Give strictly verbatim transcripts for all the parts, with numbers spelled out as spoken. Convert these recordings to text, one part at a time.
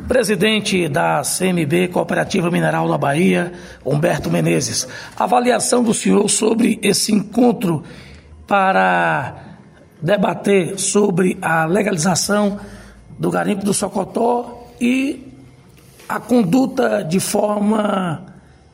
Presidente da C M B, Cooperativa Mineral da Bahia, Humberto Menezes. Avaliação do senhor sobre esse encontro para debater sobre a legalização do garimpo do Socotó e a conduta de forma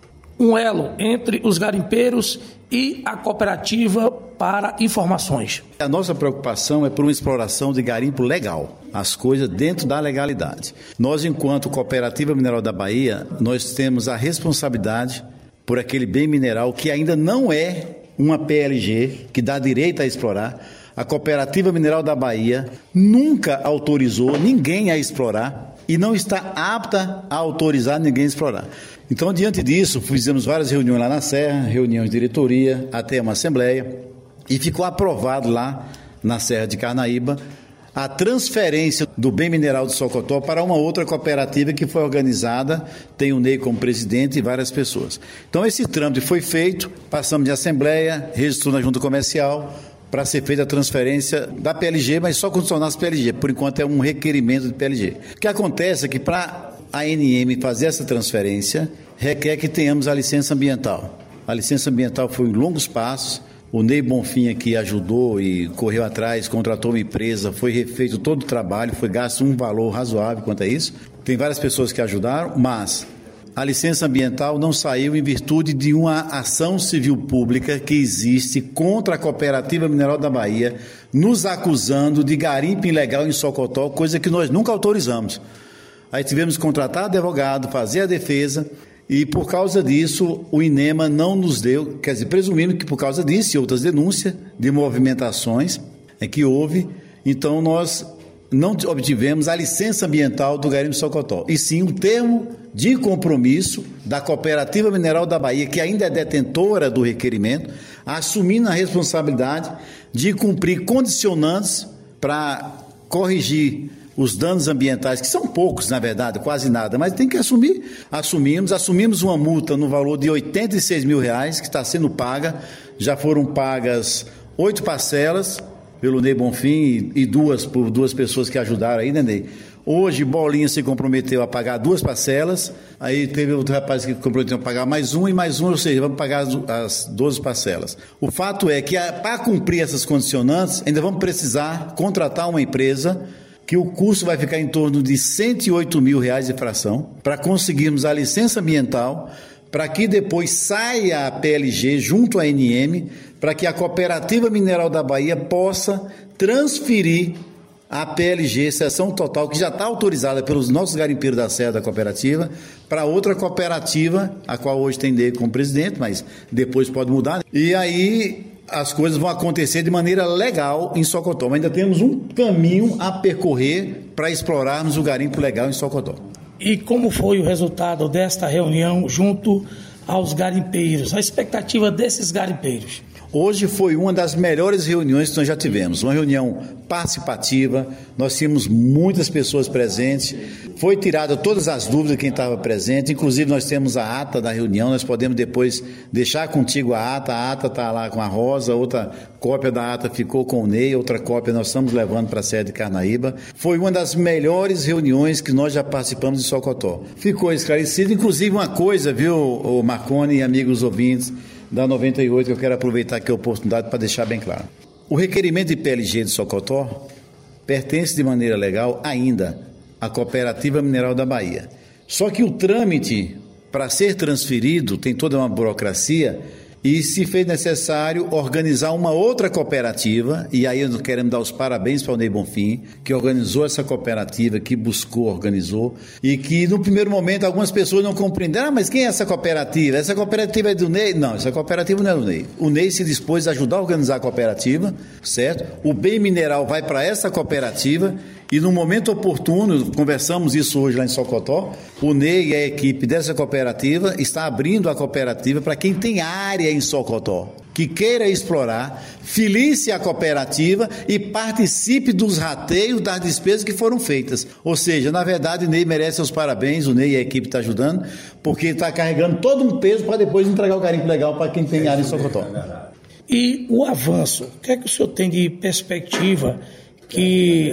um elo entre os garimpeiros e a cooperativa para informações. A nossa preocupação é por uma exploração de garimpo legal, as coisas dentro da legalidade. Nós, enquanto Cooperativa Mineral da Bahia, nós temos a responsabilidade por aquele bem mineral que ainda não é uma P L G, que dá direito a explorar. A Cooperativa Mineral da Bahia nunca autorizou ninguém a explorar e não está apta a autorizar ninguém a explorar. Então, diante disso, fizemos várias reuniões lá na Serra, reuniões de diretoria, até uma assembleia, e ficou aprovado lá na Serra de Carnaíba a transferência do bem mineral do Socotó para uma outra cooperativa que foi organizada, tem o Ney como presidente e várias pessoas. Então, esse trâmite foi feito, passamos de assembleia, registrou na junta comercial, para ser feita a transferência da P L G, mas só condicionar as P L G, por enquanto é um requerimento de P L G. O que acontece é que para a N M fazer essa transferência, requer que tenhamos a licença ambiental. A licença ambiental foi em longos passos, o Ney Bonfim aqui ajudou e correu atrás, contratou uma empresa, foi refeito todo o trabalho, foi gasto um valor razoável quanto a isso. Tem várias pessoas que ajudaram, mas a licença ambiental não saiu em virtude de uma ação civil pública que existe contra a Cooperativa Mineral da Bahia, nos acusando de garimpo ilegal em Socotó, coisa que nós nunca autorizamos. Aí tivemos que contratar advogado, fazer a defesa, e por causa disso o INEMA não nos deu, quer dizer, presumindo que por causa disso e outras denúncias de movimentações é que houve, então nós não obtivemos a licença ambiental do garimpo Socotó, e sim um termo de compromisso da Cooperativa Mineral da Bahia, que ainda é detentora do requerimento, assumindo a responsabilidade de cumprir condicionantes para corrigir os danos ambientais, que são poucos, na verdade, quase nada, mas tem que assumir. Assumimos, assumimos uma multa no valor de oitenta e seis mil reais, que está sendo paga, já foram pagas oito parcelas pelo Ney Bonfim e duas por duas pessoas que ajudaram aí, né, Ney? Hoje, Bolinha se comprometeu a pagar duas parcelas, aí teve outro rapaz que comprometeu a pagar mais uma e mais uma, ou seja, vamos pagar as, as doze parcelas. O fato é que, para cumprir essas condicionantes, ainda vamos precisar contratar uma empresa que o custo vai ficar em torno de cento e oito mil reais de fração, para conseguirmos a licença ambiental, para que depois saia a P L G junto à N M, para que a Cooperativa Mineral da Bahia possa transferir a P L G, seção total, que já está autorizada pelos nossos garimpeiros da Serra da cooperativa, para outra cooperativa, a qual hoje tem Ney como presidente, mas depois pode mudar. E aí as coisas vão acontecer de maneira legal em Socotó. Mas ainda temos um caminho a percorrer para explorarmos o garimpo legal em Socotó. E como foi o resultado desta reunião junto aos garimpeiros? A expectativa desses garimpeiros? Hoje foi uma das melhores reuniões que nós já tivemos, uma reunião participativa, nós tínhamos muitas pessoas presentes, foi tirada todas as dúvidas de quem estava presente, inclusive nós temos a ata da reunião, nós podemos depois deixar contigo a ata, a ata está lá com a Rosa, outra cópia da ata ficou com o Ney, outra cópia nós estamos levando para a sede de Carnaíba. Foi uma das melhores reuniões que nós já participamos de Socotó. Ficou esclarecido, inclusive uma coisa, viu, o Marconi e amigos ouvintes da noventa e oito, que eu quero aproveitar aqui a oportunidade para deixar bem claro. O requerimento de P L G de Socotó pertence de maneira legal ainda à Cooperativa Mineral da Bahia. Só que o trâmite para ser transferido tem toda uma burocracia e se fez necessário organizar uma outra cooperativa, e aí nós queremos dar os parabéns para o Ney Bonfim, que organizou essa cooperativa, que buscou, organizou, e que no primeiro momento algumas pessoas não compreenderam, ah, mas quem é essa cooperativa? Essa cooperativa é do Ney? Não, essa cooperativa não é do Ney. O Ney se dispôs a ajudar a organizar a cooperativa, certo? O bem mineral vai para essa cooperativa, e no momento oportuno, conversamos isso hoje lá em Socotó, o Ney e a equipe dessa cooperativa está abrindo a cooperativa para quem tem área em Socotó, que queira explorar, filice a cooperativa e participe dos rateios das despesas que foram feitas. Ou seja, na verdade, o Ney merece os parabéns, o Ney e a equipe está ajudando, porque está carregando todo um peso para depois entregar o garimpo legal para quem tem área em Socotó. E o avanço, o que é que o senhor tem de perspectiva que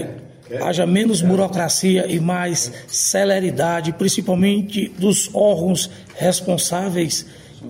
haja menos burocracia e mais celeridade, principalmente dos órgãos responsáveis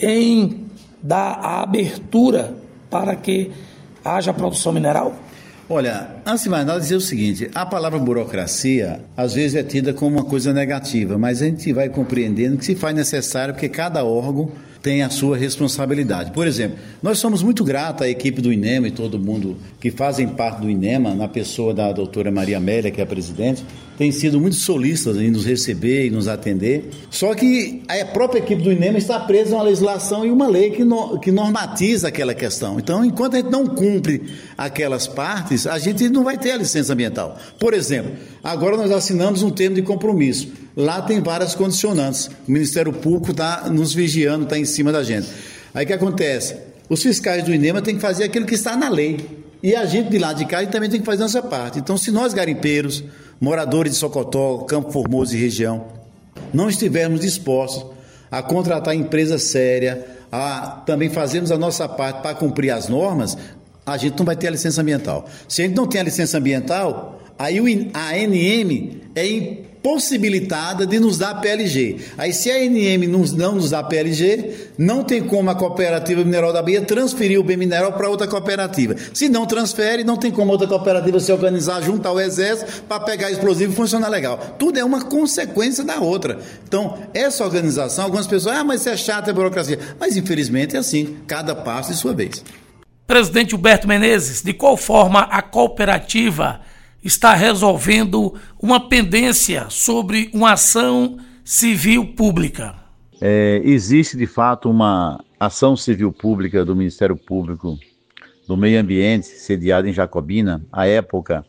em dar a abertura para que haja produção mineral? Olha, antes de mais nada, dizer o seguinte: a palavra burocracia às vezes é tida como uma coisa negativa, mas a gente vai compreendendo que se faz necessário porque cada órgão tem a sua responsabilidade. Por exemplo, nós somos muito gratos à equipe do INEMA e todo mundo que fazem parte do INEMA, na pessoa da doutora Maria Amélia, que é a presidente, tem sido muito solícitas em nos receber e nos atender. Só que a própria equipe do INEMA está presa a uma legislação e uma lei que, no, que normatiza aquela questão. Então, enquanto a gente não cumpre aquelas partes, a gente não vai ter a licença ambiental. Por exemplo, agora nós assinamos um termo de compromisso. Lá tem várias condicionantes. O Ministério Público está nos vigiando, está em cima da gente. Aí o que acontece? Os fiscais do INEMA têm que fazer aquilo que está na lei. E a gente de lá de cá também tem que fazer a nossa parte. Então, se nós garimpeiros, moradores de Socotó, Campo Formoso e região, não estivermos dispostos a contratar empresa séria, a também fazermos a nossa parte para cumprir as normas, a gente não vai ter a licença ambiental. Se a gente não tem a licença ambiental, aí a A N M é impossibilitada de nos dar P L G. Aí se a A N M não nos dá P L G, não tem como a Cooperativa Mineral da Bahia transferir o bem mineral para outra cooperativa. Se não transfere, não tem como outra cooperativa se organizar junto ao Exército para pegar explosivo e funcionar legal. Tudo é uma consequência da outra. Então, essa organização, algumas pessoas, ah, mas isso é chato, é burocracia. Mas infelizmente é assim, cada passo de sua vez. Presidente Huberto Menezes, de qual forma a cooperativa está resolvendo uma pendência sobre uma ação civil pública? É, existe, de fato, uma ação civil pública do Ministério Público do Meio Ambiente, sediada em Jacobina. À época,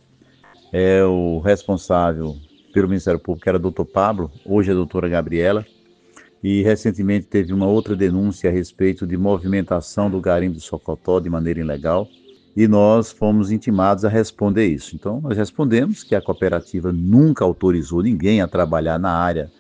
é, o responsável pelo Ministério Público era o doutor Pablo, hoje é a doutora Gabriela, e recentemente teve uma outra denúncia a respeito de movimentação do garimpo de Socotó de maneira ilegal, e nós fomos intimados a responder isso. Então, nós respondemos que a cooperativa nunca autorizou ninguém a trabalhar na área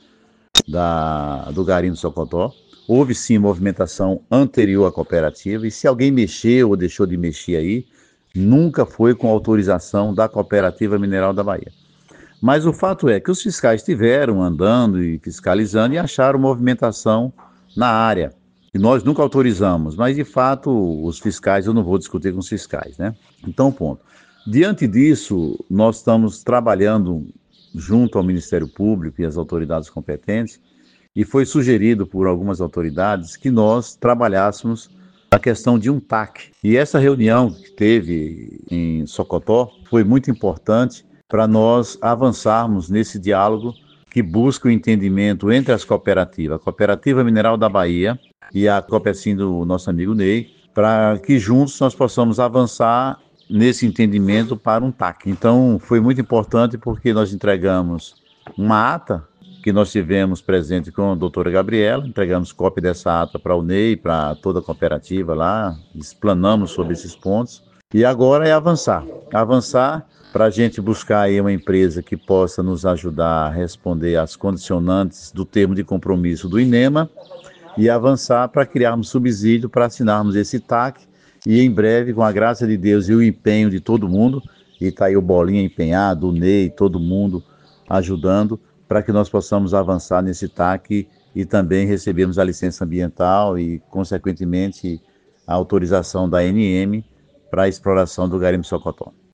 da, do garimpo de Socotó. Houve sim movimentação anterior à cooperativa, e se alguém mexeu ou deixou de mexer aí, nunca foi com autorização da Cooperativa Mineral da Bahia. Mas o fato é que os fiscais estiveram andando e fiscalizando e acharam movimentação na área. E nós nunca autorizamos, mas de fato os fiscais, eu não vou discutir com os fiscais, né? Então, ponto. Diante disso, nós estamos trabalhando junto ao Ministério Público e às autoridades competentes, e foi sugerido por algumas autoridades que nós trabalhássemos a questão de um T A C. E essa reunião que teve em Socotó foi muito importante para nós avançarmos nesse diálogo que busca o entendimento entre as cooperativas, a Cooperativa Mineral da Bahia e a Copecim do nosso amigo Ney, para que juntos nós possamos avançar nesse entendimento para um T A C. Então, foi muito importante porque nós entregamos uma ata que nós tivemos presente com a doutora Gabriela, entregamos cópia dessa ata para o Ney, para toda a cooperativa lá, explanamos sobre esses pontos, e agora é avançar, avançar para a gente buscar aí uma empresa que possa nos ajudar a responder às condicionantes do termo de compromisso do INEMA e avançar para criarmos subsídio para assinarmos esse T A C, e em breve, com a graça de Deus e o empenho de todo mundo, e está aí o Bolinha empenhado, o Ney, todo mundo ajudando, para que nós possamos avançar nesse T A C e também recebermos a licença ambiental e, consequentemente, a autorização da A N M para a exploração do garimpo Socotó.